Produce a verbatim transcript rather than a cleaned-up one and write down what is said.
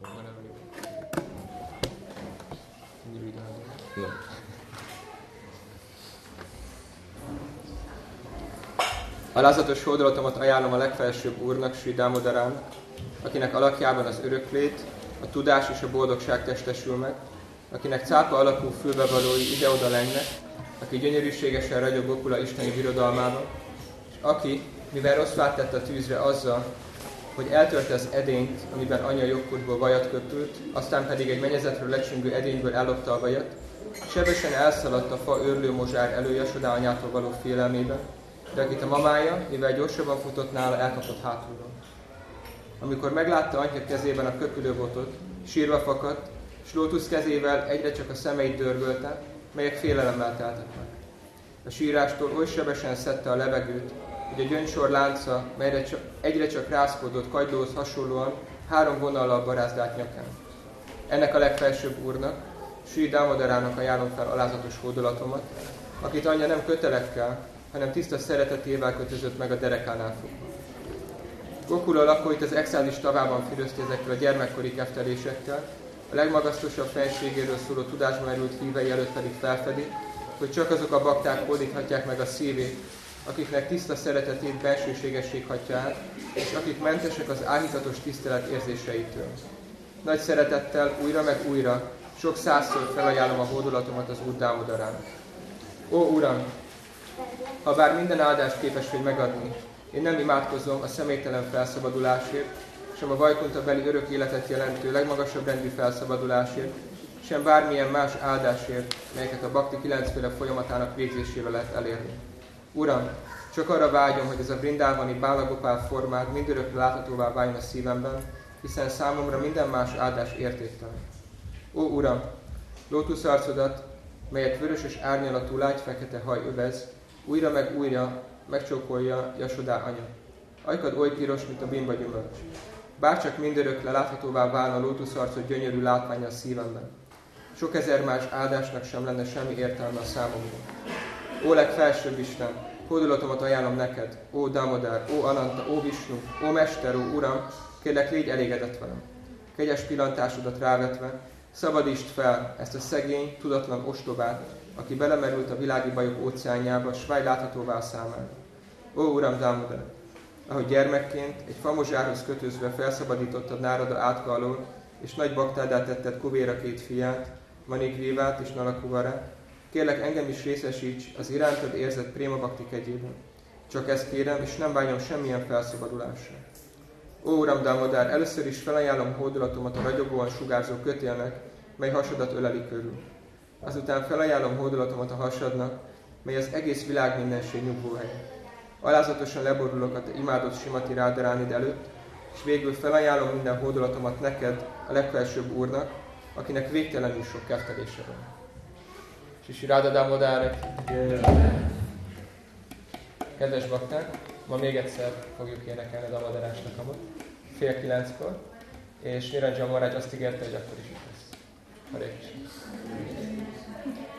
Alázatos hódolatomat ajánlom a legfelsőbb Úrnak, Sri Damodarának, akinek alakjában az öröklét, a tudás és a boldogság testesül meg, akinek cápa alakú fülbevalói ide-oda lengnek, aki gyönyörűségesen ragyog Gokula isteni birodalmában, és aki, mivel rossz várt tett a tűzre azzal, hogy eltörte az edényt, amiben anyja jogkurtból vajat köpült, aztán pedig egy mennyezetről lecsüngő edényből ellopta a vajat, sebesen elszaladt a fa őrlő mozsár elő Jasodá anyától való félelmében, de akit a mamája, mivel gyorsabban futott nála, elkapott hátulról. Amikor meglátta anyja kezében a köpülőbotot, sírva fakadt, s Lótusz kezével egyre csak a szemeit dörgölte, melyek félelemmel teltek meg. A sírástól oly sebesen szedte a levegőt, hogy a gyöngysor lánca, melyre csak, egyre csak rázkodott kagylóhoz hasonlóan, három vonallal barázdált nyakán. Ennek a legfelsőbb Úrnak, Sri Damodarának ajánlom fel alázatos hódolatomat, akit anyja nem kötelekkel, hanem tiszta szeretetével kötözött meg a derekánál fogva. Gokula lakóit az exázis tavában fürözti ezekkel a gyermekkori keftelésekkel, a legmagasztosabb fenségéről szóló tudásba merült hívei előtt pedig felfedi, hogy csak azok a bakták hódíthatják meg a szívét, akiknek tiszta szeretetét bensőségesség hatja át, és akik mentesek az áhítatos tisztelet érzéseitől. Nagy szeretettel újra meg újra, sok százszor felajánlom a hódolatomat az Úr Damodarának. Ó Uram! Ha bár minden áldást képes vagy megadni, én nem imádkozom a személytelen felszabadulásért, sem a Vajkunta beli örök életet jelentő legmagasabb rendű felszabadulásért, sem bármilyen más áldásért, melyeket a Bhakti kilencféle folyamatának végzésével lehet elérni. Uram, csak arra vágyom, hogy ez a Vrindávani Bála Gopál formád mindörökre láthatóvá váljon a szívemben, hiszen számomra minden más áldás értéktelen. Ó Uram, lótuszarcodat, melyet vöröses árnyalatú lágyfekete haj övez, újra meg újra megcsókolja Jasodá anya. Ajkad oly piros, mint a bimba gyümölcs. Bárcsak mindörökre láthatóvá válna a lótuszarcod gyönyörű látványa a szívemben. Sok ezer más áldásnak sem lenne semmi értelme a számomra. Ó legfelsőbb Isten, hódolatomat ajánlom neked, ó Damodár, ó Ananta, ó Visnu, ó Mester, ó Uram, kérlek légy elégedett velem. Kegyes pillantásodat rávetve, szabadítsd fel ezt a szegény, tudatlan ostobát, aki belemerült a világi bajok óceánjába, s válj láthatóvá számára. Ó Uram Damodár, ahogy gyermekként egy famozsárhoz kötözve felszabadítottad Nárada átka alól, és nagy baktádát tetted Kuvéra két fiát, Manigrívát és Nalakuvarát, kérlek engem is részesíts az irántad érzett préma bhakti kegyében. Csak ezt kérem, és nem vágyom semmilyen felszabadulásra. Ó Uram Damodár, először is felajánlom hódolatomat a ragyogóan sugárzó kötélnek, mely hasadat öleli körül. Azután felajánlom hódolatomat a hasadnak, mely az egész világ mindenség nyugvóhelye. Alázatosan leborulok a te imádott Simati Rádaránid előtt, és végül felajánlom minden hódolatomat neked, a legfelsőbb Úrnak, akinek végtelenül sok keftelése van. Sri Radha Damodár, kedves bakták, ma még egyszer fogjuk énekelni a Damodarás nakamot, fél kilenckor, és Niranjan Maharaj azt ígérte, hogy akkor is itt lesz. Hare Krishna.